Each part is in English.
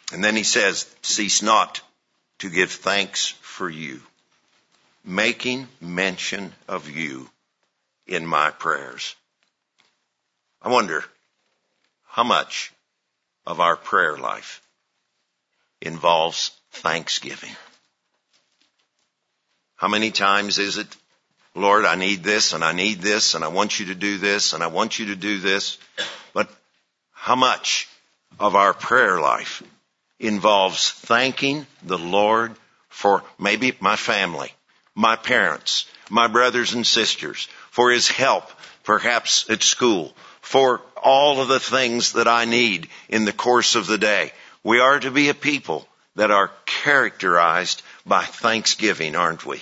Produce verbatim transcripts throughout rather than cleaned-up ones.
And then he says, cease not to give thanks for you, making mention of you in my prayers. I wonder how much of our prayer life involves thanksgiving. How many times is it, Lord, I need this and I need this and I want you to do this and I want you to do this. But how much of our prayer life involves thanking the Lord for maybe my family, my parents, my brothers and sisters, for his help, perhaps at school, for all of the things that I need in the course of the day. We are to be a people that are characterized by thanksgiving, aren't we?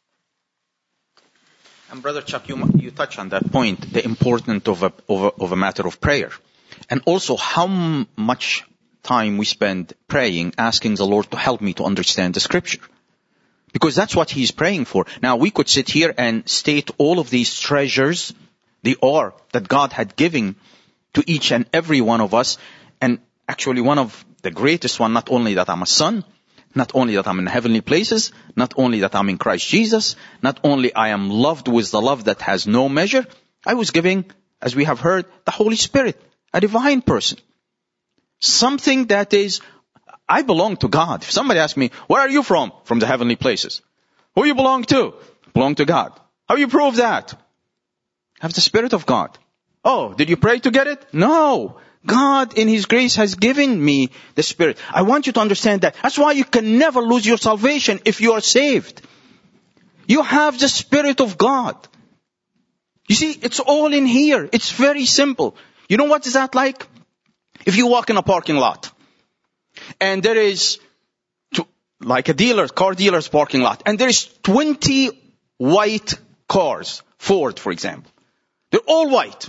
And Brother Chuck, you, you touch on that point, the importance of a, of a, of a matter of prayer. And also how m- much time we spend praying, asking the Lord to help me to understand the scripture. Because that's what he's praying for. Now, we could sit here and state all of these treasures, the ore that God had given to each and every one of us. And actually one of the greatest one, not only that I'm a son, not only that I'm in heavenly places, not only that I'm in Christ Jesus, not only I am loved with the love that has no measure, I was giving, as we have heard, the Holy Spirit, a divine person. Something that is, I belong to God. If somebody asks me, where are you from? From the heavenly places. Who you belong to? Belong to God. How you prove that? Have the Spirit of God. Oh, did you pray to get it? No. God in his grace has given me the Spirit. I want you to understand that. That's why you can never lose your salvation if you are saved. You have the Spirit of God. You see, it's all in here. It's very simple. You know what is that like? If you walk in a parking lot and there is, to, like a dealer, car dealer's parking lot, and there is twenty white cars, Ford for example. They're all white.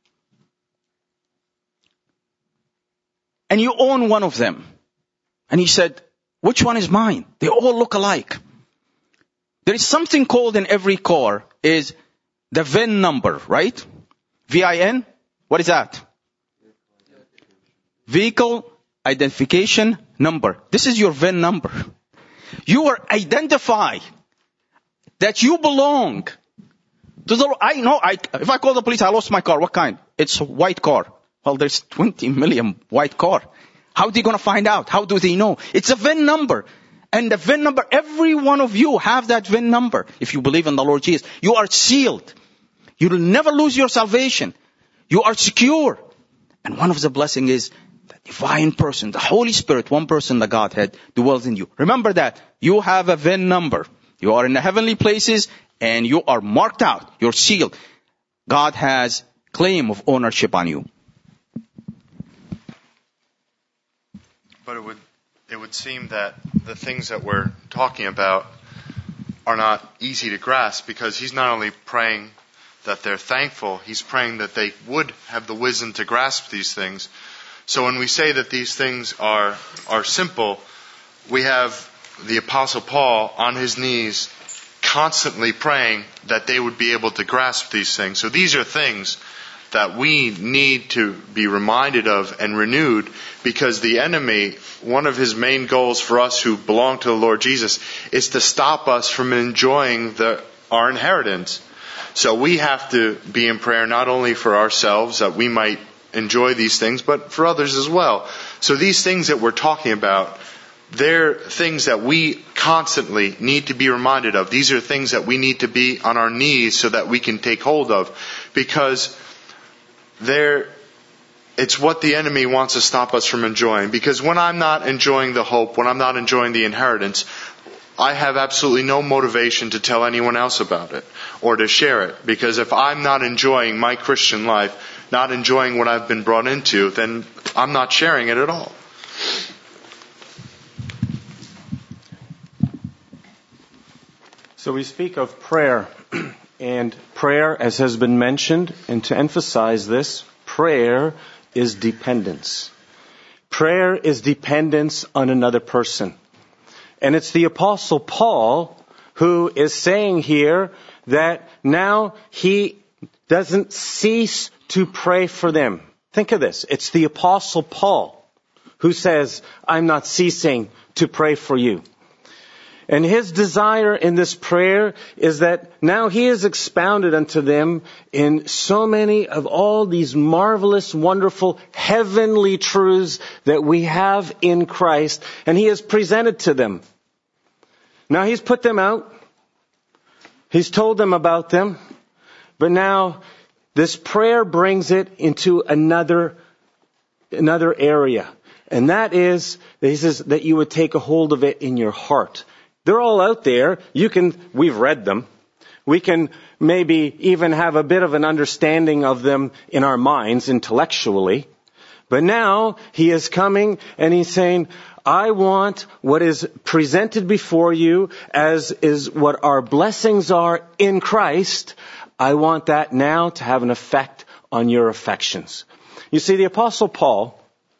And you own one of them. And he said, which one is mine? They all look alike. There is something called in every car is the V I N number, right? V I N? What is that? Vehicle Identification Number. This is your V I N number. You are identified that you belong to the, I know, I, if I call the police, I lost my car. What kind? It's a white car. Well, there's twenty million white car. How are they going to find out? How do they know? It's a V I N number. And the V I N number, every one of you have that V I N number. If you believe in the Lord Jesus, you are sealed. You will never lose your salvation. You are secure. And one of the blessings is the divine person, the Holy Spirit, one person, the Godhead, dwells in you. Remember that. You have a V I N number. You are in the heavenly places and you are marked out. You're sealed. God has claim of ownership on you. But it would it would seem that the things that we're talking about are not easy to grasp, because he's not only praying that they're thankful, he's praying that they would have the wisdom to grasp these things. So when we say that these things are are simple, we have the Apostle Paul on his knees constantly praying that they would be able to grasp these things. So these are things that we need to be reminded of and renewed, because the enemy, one of his main goals for us who belong to the Lord Jesus, is to stop us from enjoying the, our inheritance. So we have to be in prayer not only for ourselves, that we might enjoy these things, but for others as well. So these things that we're talking about, they're things that we constantly need to be reminded of. These are things that we need to be on our knees so that we can take hold of, because There, it's what the enemy wants to stop us from enjoying. Because when I'm not enjoying the hope, when I'm not enjoying the inheritance, I have absolutely no motivation to tell anyone else about it or to share it. Because if I'm not enjoying my Christian life, not enjoying what I've been brought into, then I'm not sharing it at all. So we speak of prayer. And prayer, as has been mentioned, and to emphasize this, prayer is dependence. Prayer is dependence on another person. And it's the Apostle Paul who is saying here that now he doesn't cease to pray for them. Think of this. It's the Apostle Paul who says, I'm not ceasing to pray for you. And his desire in this prayer is that now he has expounded unto them in so many of all these marvelous, wonderful, heavenly truths that we have in Christ, and he has presented to them. Now he's put them out. He's told them about them. But now this prayer brings it into another, another area. And that is, he says that you would take a hold of it in your heart. They're all out there. You can, we've read them. We can maybe even have a bit of an understanding of them in our minds intellectually. But now he is coming and he's saying, I want what is presented before you as is what our blessings are in Christ. I want that now to have an effect on your affections. You see, the Apostle Paul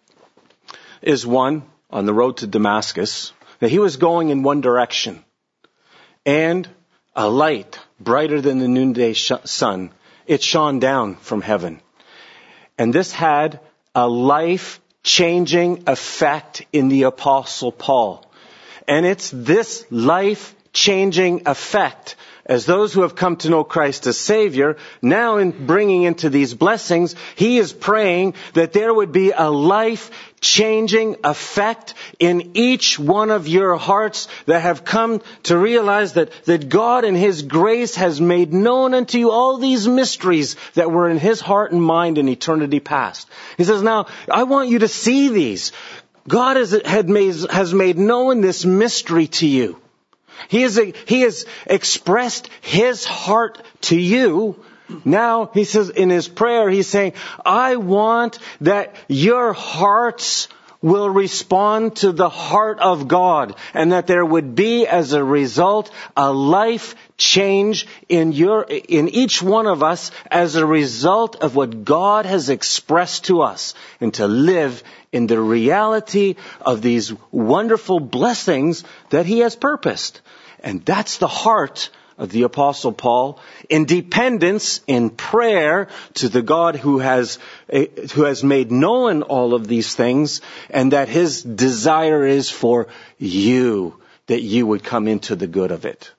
is one on the road to Damascus. That he was going in one direction. And a light brighter than the noonday sh- sun, it shone down from heaven. And this had a life-changing effect in the Apostle Paul. And it's this life-changing effect, as those who have come to know Christ as Savior, now in bringing into these blessings, he is praying that there would be a life-changing effect in each one of your hearts that have come to realize that, that God in His grace has made known unto you all these mysteries that were in His heart and mind in eternity past. He says, now, I want you to see these. God has, had made, has made known this mystery to you. He has, he has expressed His heart to you. Now, he says in his prayer, he's saying, I want that your hearts will respond to the heart of God, and that there would be, as a result, a life change in your, in each one of us as a result of what God has expressed to us, and to live in the reality of these wonderful blessings that He has purposed. And that's the heart of the Apostle Paul, in dependence, in prayer to the God who has, who has made known all of these things, and that His desire is for you, that you would come into the good of it.